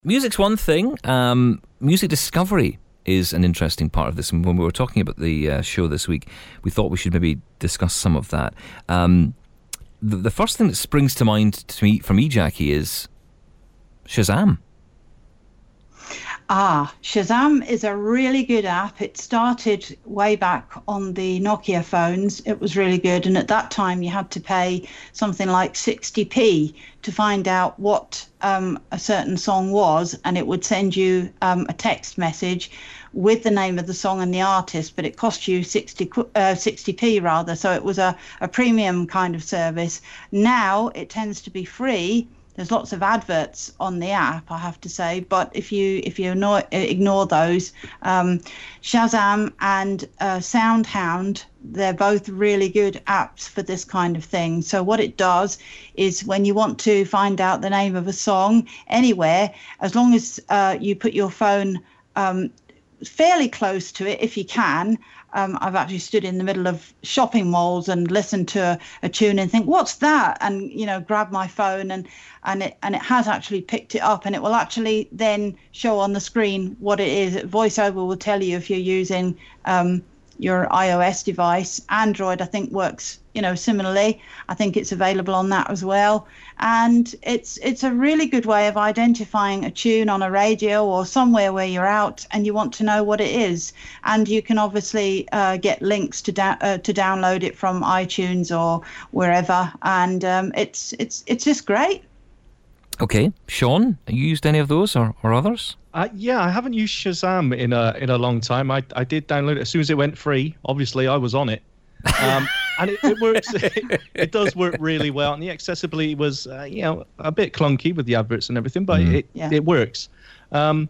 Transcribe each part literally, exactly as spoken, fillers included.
Music's one thing. Um, music discovery is an interesting part of this. And when we were talking about the uh, show this week, we thought we should maybe discuss some of that. Um, the, the first thing that springs to mind to me, for me, Jackie, is Shazam. Ah, Shazam is a really good app. It started way back on the Nokia phones. It was really good. And at that time, you had to pay something like sixty p to find out what um, a certain song was. And it would send you um, a text message with the name of the song and the artist, but it cost you sixty, uh, sixty p rather. So it was a, a premium kind of service. Now it tends to be free. There's lots of adverts on the app, I have to say, but if you if you ignore, ignore those, um, Shazam and uh, SoundHound, they're both really good apps for this kind of thing. So what it does is when you want to find out the name of a song anywhere, as long as uh, you put your phone um, fairly close to it, if you can. Um, I've actually stood in the middle of shopping malls and listened to a, a tune and think, what's that? And, you know, grab my phone and, and it and it has actually picked it up, and it will actually then show on the screen what it is. VoiceOver will tell you if you're using um, your iOS device. Android, I think, works, you know, similarly. I think it's available on that as well. And it's it's a really good way of identifying a tune on a radio or somewhere where you're out and you want to know what it is. And you can obviously uh, get links to da- uh, to download it from iTunes or wherever. And um, it's it's it's just great. Okay, Sean, have you used any of those or, or others? Uh, yeah, I haven't used Shazam in a in a long time. I I did download it as soon as it went free. Obviously, I was on it. Um, and it, it works. It, it does work really well, and the accessibility was, uh, you know, a bit clunky with the adverts and everything, but mm. it yeah. it works. Um,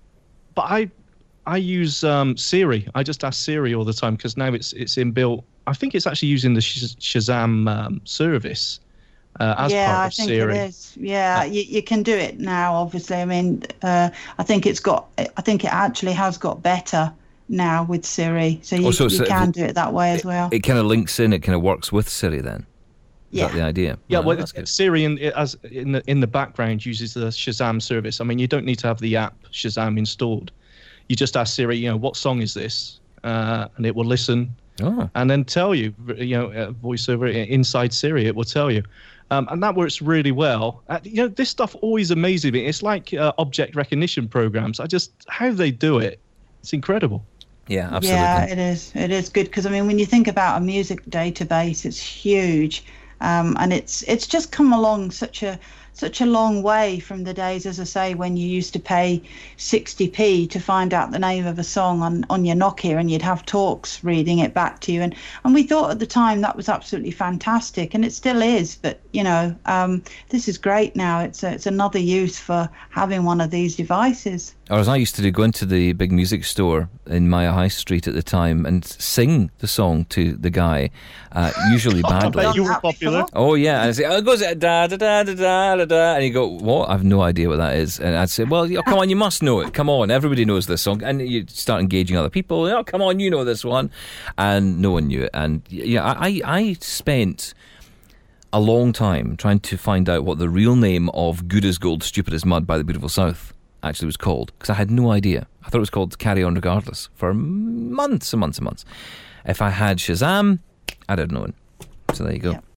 but I I use um, Siri. I just ask Siri all the time because now it's it's inbuilt. I think it's actually using the Shaz- Shazam um, service uh, as yeah, part of I think Siri. it is. Yeah, uh, you you can do it now. Obviously, I mean, uh, I think it's got. I think it actually has got better now with Siri, so you, oh, so you can do it that way as it, well. It kind of links in, it kind of works with Siri then. Is yeah. that the idea? Yeah, oh, well, Siri in, as in the in the background uses the Shazam service. I mean, you don't need to have the app Shazam installed. You just ask Siri, you know, what song is this, uh, and it will listen oh. and then tell you. You know, uh, VoiceOver inside Siri, it will tell you. Um, and that works really well. Uh, you know, this stuff always amazes me. It's like uh, object recognition programs. I just how they do it. It's incredible. Yeah, absolutely. Yeah, it is. It is good because I mean, when you think about a music database, it's huge, um, and it's it's just come along such a such a long way from the days, as I say, when you used to pay sixty p to find out the name of a song on, on your Nokia, and you'd have Talks reading it back to you, and and we thought at the time that was absolutely fantastic, and it still is. But you know, um, this is great now. It's a, it's another use for having one of these devices. Or as I used to do, go into the big music store in Maya High Street at the time and sing the song to the guy, uh, usually badly. I bet you were popular. Oh yeah, and I say, oh, it goes da da da da da da da, and you go, what? I've no idea what that is. And I'd say, well, oh, come on, you must know it. Come on, everybody knows this song. And you start engaging other people. Oh, come on, you know this one, and no one knew it. And yeah, I I spent a long time trying to find out what the real name of Good as Gold, Stupid as Mud by the Beautiful South actually was called, because I had no idea. I thought it was called Carry On Regardless for months and months and months. If I had Shazam, I'd have known. So there you go. Yeah.